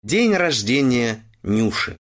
День рождения Нюши.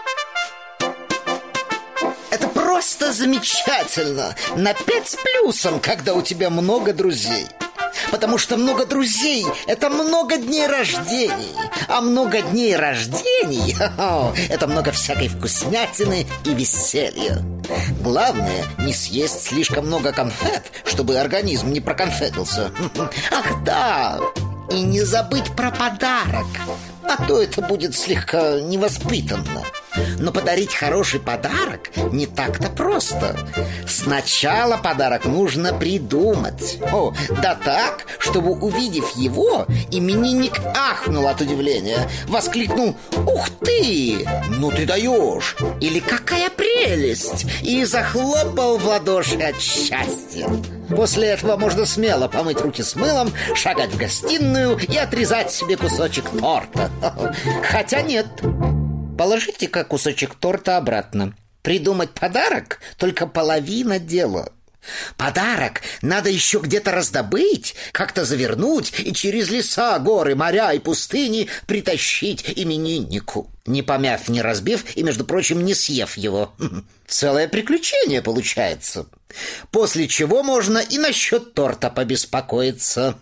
Это просто замечательно. На 5 с плюсом, когда у тебя много друзей. Потому что много друзей – это много дней рождений. А много дней рождений – это много всякой вкуснятины и веселья. Главное – не съесть слишком много конфет, чтобы организм не проконфетился. Ах да, и не забыть про подарок. А то это будет слегка невоспитанно. Но подарить хороший подарок не так-то просто. Сначала подарок нужно придумать. Да так, чтобы, увидев его, именинник ахнул от удивления, воскликнул: «Ух ты! Ну ты даешь!» Или «Какая прелесть!» и захлопал в ладоши от счастья. После этого можно смело помыть руки с мылом, шагать в гостиную и отрезать себе кусочек торта. Хотя нет, положите-ка кусочек торта обратно. Придумать подарок – только половина дела. Подарок надо еще где-то раздобыть, как-то завернуть и через леса, горы, моря и пустыни притащить имениннику, не помяв, не разбив и, между прочим, не съев его. Целое приключение получается. После чего можно и насчет торта побеспокоиться.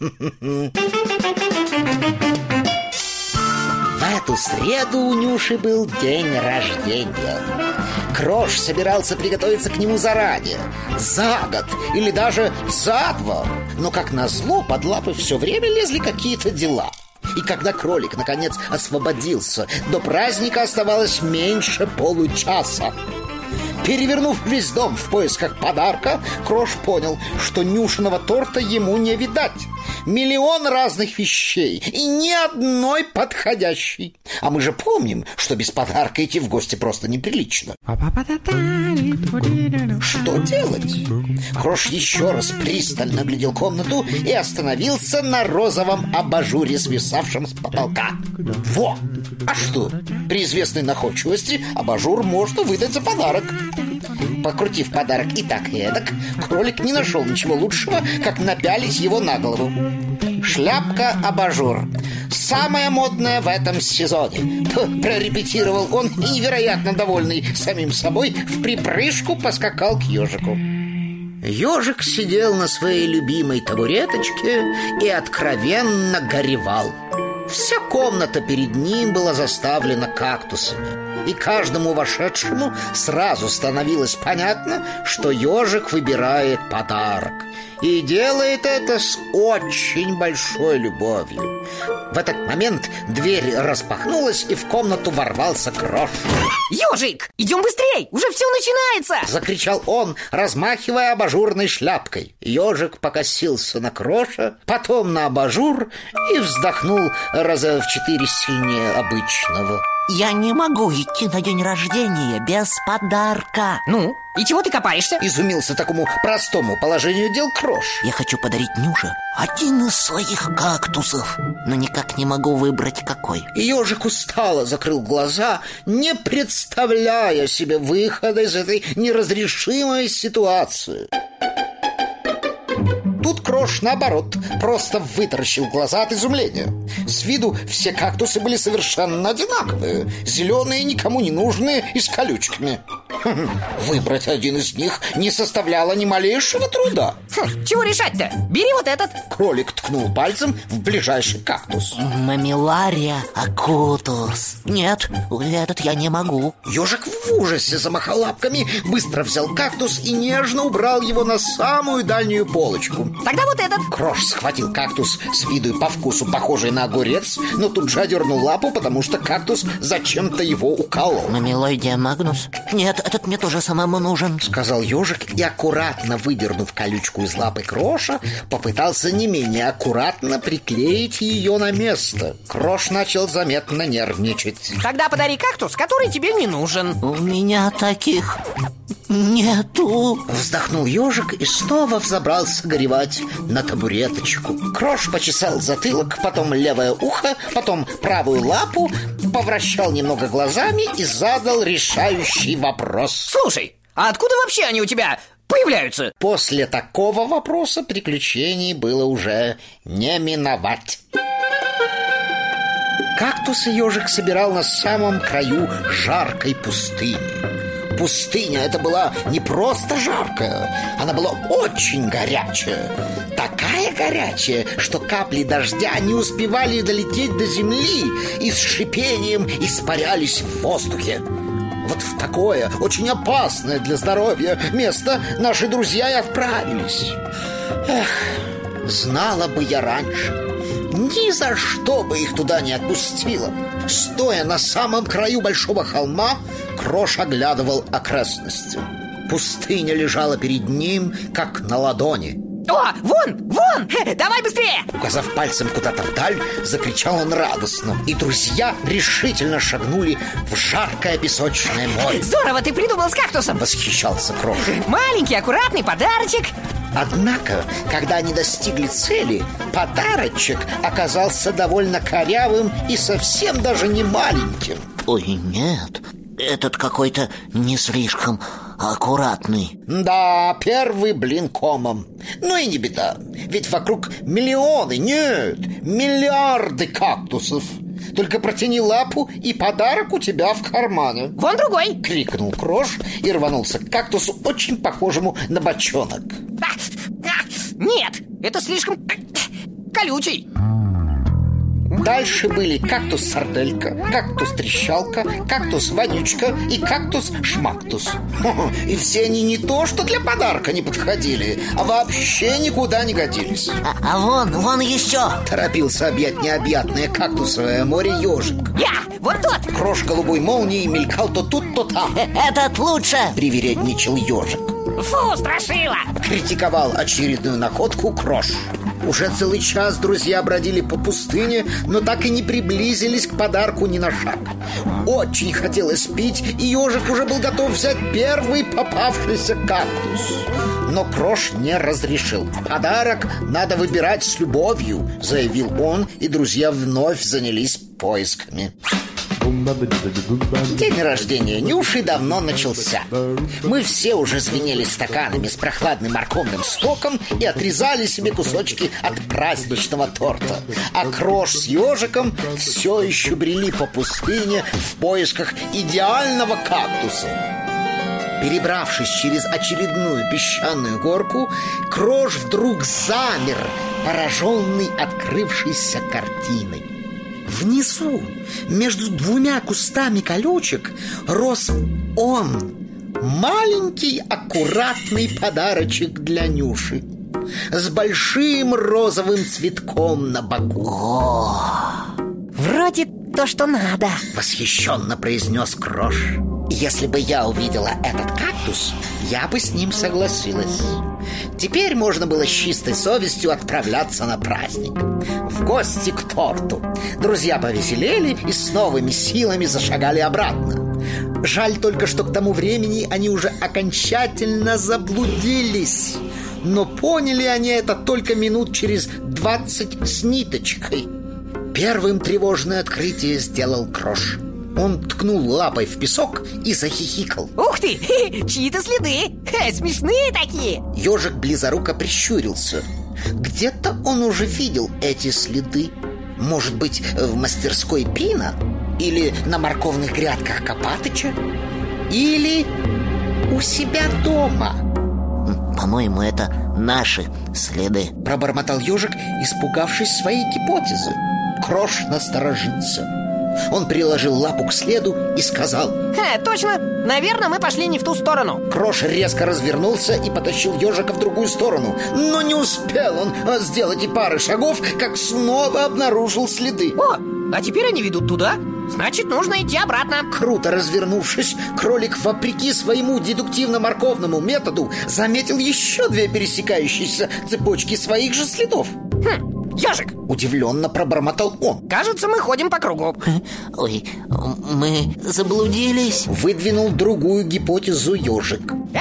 В эту среду у Нюши был день рождения. Крош собирался приготовиться к нему заранее, за год или даже за 2. Но, как назло, под лапы все время лезли какие-то дела. И когда кролик, наконец, освободился, до праздника оставалось меньше получаса. Перевернув весь дом в поисках подарка, Крош понял, что Нюшиного торта ему не видать. Миллион разных вещей и ни одной подходящей. А мы же помним, что без подарка идти в гости просто неприлично. Что делать? Крош еще раз пристально глядел комнату и остановился на розовом абажуре, свисавшем с потолка. Во! А что? При известной находчивости абажур можно выдать за подарок. Покрутив подарок и так и эдак, кролик не нашел ничего лучшего, как напялить его на голову. Шляпка-абажур. Самая модная в этом сезоне. Прорепетировал он и, невероятно довольный самим собой, в припрыжку поскакал к ежику. Ежик сидел на своей любимой табуреточке и откровенно горевал. Вся комната перед ним была заставлена кактусами. И каждому вошедшему сразу становилось понятно, что ежик выбирает подарок. И делает это с очень большой любовью. В этот момент дверь распахнулась, и в комнату ворвался Крош. «Ежик, идем быстрей! Уже все начинается!» Закричал он, размахивая абажурной шляпкой. Ежик покосился на Кроша, потом на абажур и вздохнул раза в 4 сильнее обычного. Я не могу идти на день рождения без подарка. Ну, и чего ты копаешься? Изумился такому простому положению дел Крош. Я хочу подарить Нюше один из своих кактусов, но никак не могу выбрать какой. Ежик устало закрыл глаза, не представляя себе выхода из этой неразрешимой ситуации. Тут Крош, наоборот, просто вытаращил глаза от изумления. С виду все кактусы были совершенно одинаковые, зеленые, никому не нужные и с колючками. Выбрать один из них не составляло ни малейшего труда. Чего решать-то? Бери вот этот. Кролик ткнул пальцем в ближайший кактус. Мамилария акутус. Нет, этот я не могу. Ежик в ужасе замахал лапками, быстро взял кактус и нежно убрал его на самую дальнюю полочку. Тогда вот этот. Крош схватил кактус, с виду и по вкусу похожий на огурец, но тут же одернул лапу, потому что кактус зачем-то его уколол. Мамилоидия магнус? Нет, этот мне тоже самому нужен, сказал ежик и, аккуратно выдернув колючку из лапы Кроша, попытался не менее аккуратно приклеить ее на место. Крош начал заметно нервничать. Тогда подари кактус, который тебе не нужен. У меня таких нету. Вздохнул ежик и снова взобрался горевать на табуреточку. Крош почесал затылок, потом левое ухо, потом правую лапу, повращал немного глазами и задал решающий вопрос. Слушай, а откуда вообще они у тебя появляются? После такого вопроса приключений было уже не миновать. Кактусы ежик собирал на самом краю жаркой пустыни. Пустыня эта была не просто жаркая, она была очень горячая. Такая горячая, что капли дождя не успевали долететь до земли и с шипением испарялись в воздухе. Вот в такое, очень опасное для здоровья место наши друзья и отправились. Эх, знала бы я раньше, ни за что бы их туда не отпустила. Стоя на самом краю большого холма, Крош оглядывал окрестности. Пустыня лежала перед ним, как на ладони. О, вон! Давай быстрее! Указав пальцем куда-то вдаль, закричал он радостно. И друзья решительно шагнули в жаркое песочное море. Здорово ты придумал с кактусом! Восхищался Крош. Маленький, аккуратный подарочек. Однако, когда они достигли цели, подарочек оказался довольно корявым и совсем даже не маленьким. Ой, нет, этот какой-то не слишком аккуратный. Да, первый блин комом. Ну и не беда, ведь вокруг миллионы, нет, миллиарды кактусов. Только протяни лапу, и подарок у тебя в кармане. Вон другой! Крикнул Крош и рванулся к кактусу, очень похожему на бочонок. Нет, это слишком колючий. Дальше были кактус-сарделька, кактус-трещалка, кактус-вонючка и кактус-шмактус. И все они не то, что для подарка не подходили, а вообще никуда не годились. А вон еще. Торопился объять необъятное кактусовое море ежик. Вот тот. Крош голубой молнией мелькал то тут, то там. Этот лучше. Привередничал ежик. Фу, страшила. Критиковал очередную находку Крош. Уже целый час друзья бродили по пустыне, но так и не приблизились к подарку ни на шаг. Очень хотелось пить, и ежик уже был готов взять первый попавшийся кактус. Но Крош не разрешил. Подарок надо выбирать с любовью, заявил он, и друзья вновь занялись поисками. День рождения Нюши давно начался. Мы все уже звенели стаканами с прохладным морковным соком и отрезали себе кусочки от праздничного торта. А Крош с ежиком все еще брели по пустыне в поисках идеального кактуса. Перебравшись через очередную песчаную горку, Крош вдруг замер, пораженный открывшейся картиной. Внизу, между двумя кустами колючек, рос он, маленький аккуратный подарочек для Нюши, с большим розовым цветком на боку. Вроде то, что надо. Восхищенно произнес Крош. Если бы я увидела этот кактус, я бы с ним согласилась. Теперь можно было с чистой совестью отправляться на праздник, в гости к торту. Друзья повеселели и с новыми силами зашагали обратно. Жаль только, что к тому времени они уже окончательно заблудились. Но поняли они это только минут через 20 с ниточкой. Первым тревожное открытие сделал Крош. Он ткнул лапой в песок и захихикал. Ух ты, чьи-то следы. Смешные такие. Ежик близоруко прищурился. Где-то он уже видел эти следы. Может быть, в мастерской Пина? Или на морковных грядках Копатыча? Или у себя дома? По-моему, это наши следы. Пробормотал ежик, испугавшись своей гипотезы. Крош насторожился. Он приложил лапу к следу и сказал: точно, наверное, мы пошли не в ту сторону. Крош резко развернулся и потащил ежика в другую сторону. Но не успел он сделать и пары шагов, как снова обнаружил следы. О, а теперь они ведут туда. Значит, нужно идти обратно. Круто развернувшись, кролик, вопреки своему дедуктивно-морковному методу, заметил еще две пересекающиеся цепочки своих же следов. Ежик! Удивленно пробормотал он. Кажется, мы ходим по кругу. Ой, мы заблудились. Выдвинул другую гипотезу ежик.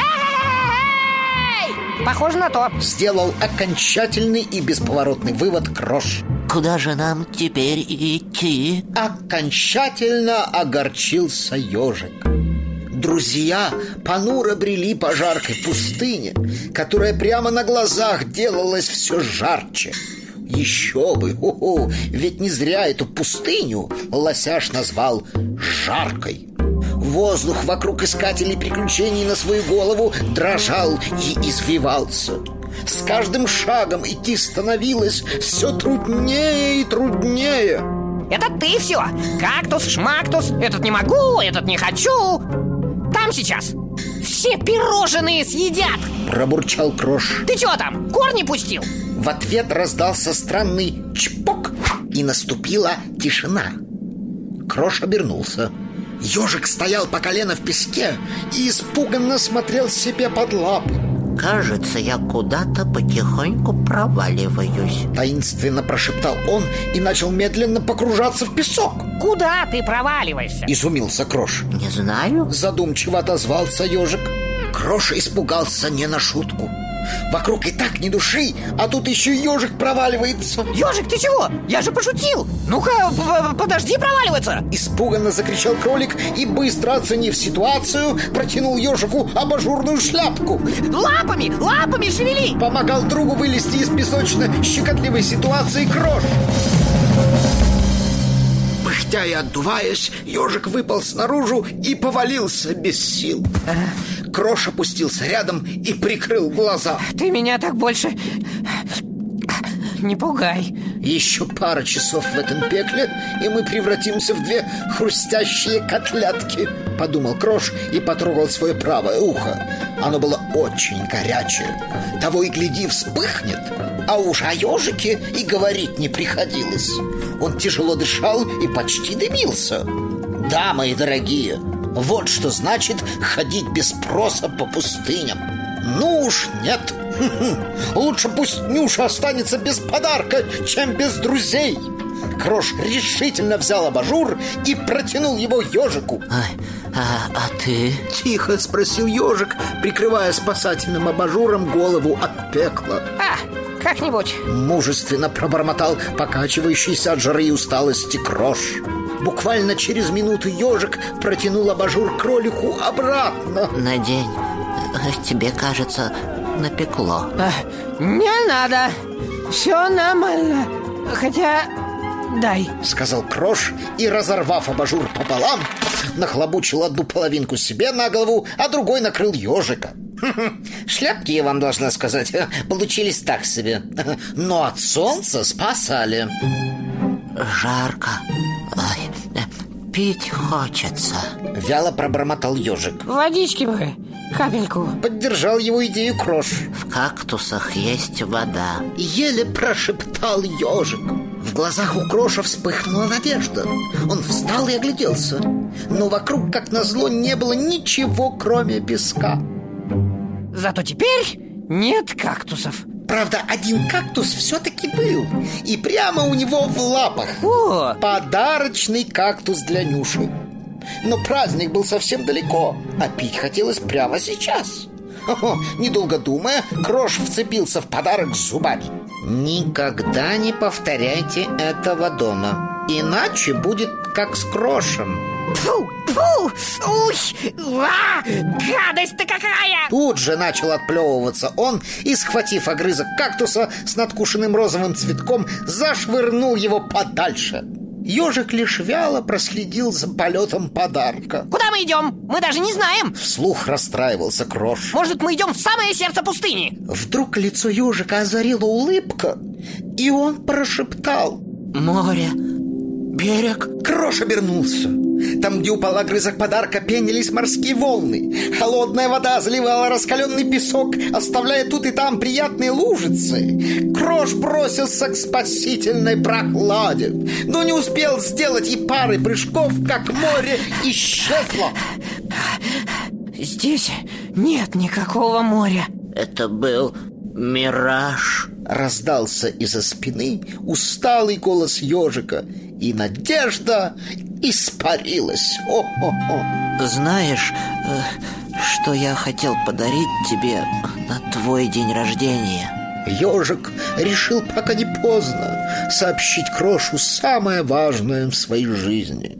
Эй! Похоже на то. Сделал окончательный и бесповоротный вывод Крош. Куда же нам теперь идти? Окончательно огорчился ежик. Друзья понуро брели по жаркой пустыне, которая прямо на глазах делалась все жарче. Еще бы, ведь не зря эту пустыню лосяш назвал жаркой. Воздух вокруг искателей приключений на свою голову дрожал и извивался. С каждым шагом идти становилось все труднее и труднее. Это ты все. Кактус, шмактус. Этот не могу, этот не хочу. Там сейчас все пирожные съедят. Пробурчал Крош. Ты чего там, корни пустил? В ответ раздался странный чпок, и наступила тишина. Крош обернулся. Ежик стоял по колено в песке и испуганно смотрел себе под лапы. Кажется, я куда-то потихоньку проваливаюсь. Таинственно прошептал он и начал медленно погружаться в песок. Куда ты проваливаешься? Изумился Крош. Не знаю. Задумчиво отозвался ежик. Крош испугался не на шутку. Вокруг и так ни души, а тут еще ежик проваливается. Ежик, ты чего? Я же пошутил. Ну-ка, подожди проваливаться. Испуганно закричал кролик и, быстро оценив ситуацию, протянул ежику абажурную шляпку. Лапами шевели. Помогал другу вылезти из песочно-щекотливой ситуации Крош. Пыхтя и отдуваясь, ежик выполз наружу и повалился без сил. Крош опустился рядом и прикрыл глаза. Ты меня так больше не пугай. Еще пара часов в этом пекле, и мы превратимся в две хрустящие котлетки, подумал Крош и потрогал свое правое ухо. Оно было очень горячее. Того и гляди, вспыхнет. А уж о ежике и говорить не приходилось. Он тяжело дышал и почти дымился. Да, мои дорогие, вот что значит ходить без спроса по пустыням. Ну уж нет. Лучше пусть Нюша останется без подарка, чем без друзей. Крош решительно взял абажур и протянул его ежику. А ты? Тихо спросил ежик, прикрывая спасательным абажуром голову от пекла. Как-нибудь. Мужественно пробормотал покачивающийся от жары и усталости Крош. Буквально через минуту ежик протянул абажур кролику обратно. Надень. Тебе, кажется, напекло. Не надо. Все нормально. Хотя... дай, сказал Крош и, разорвав абажур пополам, нахлобучил одну половинку себе на голову, а другой накрыл ежика. Шляпки, я вам должна сказать, получились так себе, но от солнца спасали. Жарко. Ой, пить хочется. Вяло пробормотал ежик. Водички бы, капельку. Поддержал его идею Крош. В кактусах есть вода. Еле прошептал ежик. В глазах у Кроша вспыхнула надежда. Он встал и огляделся. Но вокруг, как назло, не было ничего, кроме песка. Зато теперь нет кактусов. Правда, один кактус все-таки был. И прямо у него в лапах. О! Подарочный кактус для Нюши. Но праздник был совсем далеко, а пить хотелось прямо сейчас. Недолго думая, Крош вцепился в подарок зубами. Никогда не повторяйте этого дома, иначе будет как с Крошем. Фу, фу, уй, гадость-то какая! Тут же начал отплевываться он и, схватив огрызок кактуса с надкушенным розовым цветком, зашвырнул его подальше. Ежик лишь вяло проследил за полетом подарка. Куда мы идем? Мы даже не знаем. Вслух расстраивался Крош. Может, мы идем в самое сердце пустыни? Вдруг лицо ежика озарила улыбка, и он прошептал: море, берег. Крош обернулся. Там, где упал огрызок подарка, пенились морские волны. Холодная вода заливала раскаленный песок, оставляя тут и там приятные лужицы. Крош бросился к спасительной прохладе, но не успел сделать и пары прыжков, как море исчезло. Здесь нет никакого моря. Это был мираж. Раздался из-за спины усталый голос ежика, и надежда испарилась. О-хо-хо. Знаешь, что я хотел подарить тебе на твой день рождения? Ежик решил, пока не поздно, сообщить Крошу самое важное в своей жизни.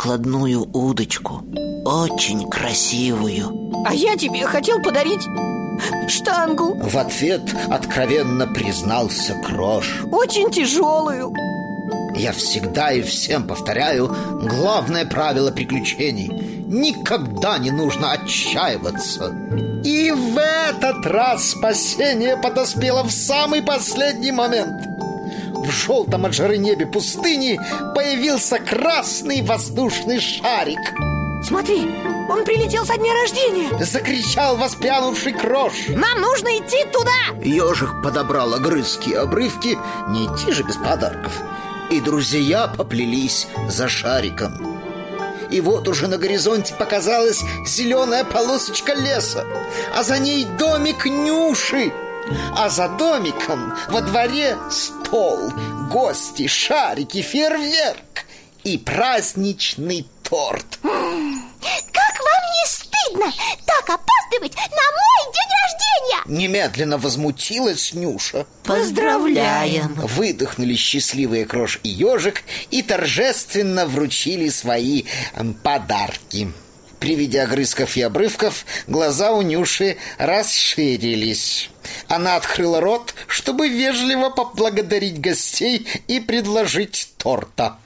Складную удочку, очень красивую. А я тебе хотел подарить Штангу. В ответ откровенно признался Крош. Очень тяжелую. Я всегда и всем повторяю главное правило приключений: никогда не нужно отчаиваться. И в этот раз спасение подоспело в самый последний момент. В желтом от жары небе пустыни появился красный воздушный шарик. Смотри, он прилетел со дня рождения. Закричал воспрянувший Крош. Нам нужно идти туда. Ежик подобрал огрызки и обрывки. Не идти же без подарков. И друзья поплелись за шариком. И вот уже на горизонте показалась зеленая полосочка леса, а за ней домик Нюши. А за домиком во дворе стол, гости, шарики, фейерверк и праздничный торт. Как вам не стыдно так опаздывать на мой день рождения? Немедленно возмутилась Нюша. Поздравляем. Выдохнули счастливые Крош и Ежик и торжественно вручили свои подарки. При виде огрызков и обрывков глаза у Нюши расширились. Она открыла рот, чтобы вежливо поблагодарить гостей и предложить торта.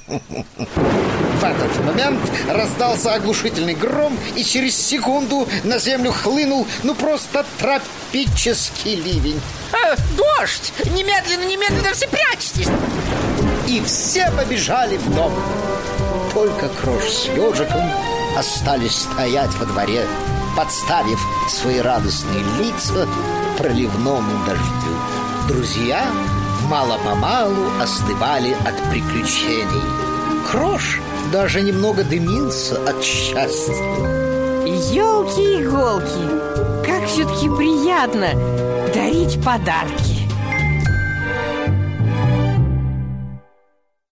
В этот момент раздался оглушительный гром, и через секунду на землю хлынул просто тропический ливень. Дождь! Немедленно все прячьтесь! И все побежали в дом. Только Крош с Ежиком остались стоять во дворе, подставив свои радостные лица проливному дождю. Друзья мало-помалу остывали от приключений. Крош даже немного дымился от счастья. Елки-иголки, как все-таки приятно дарить подарки.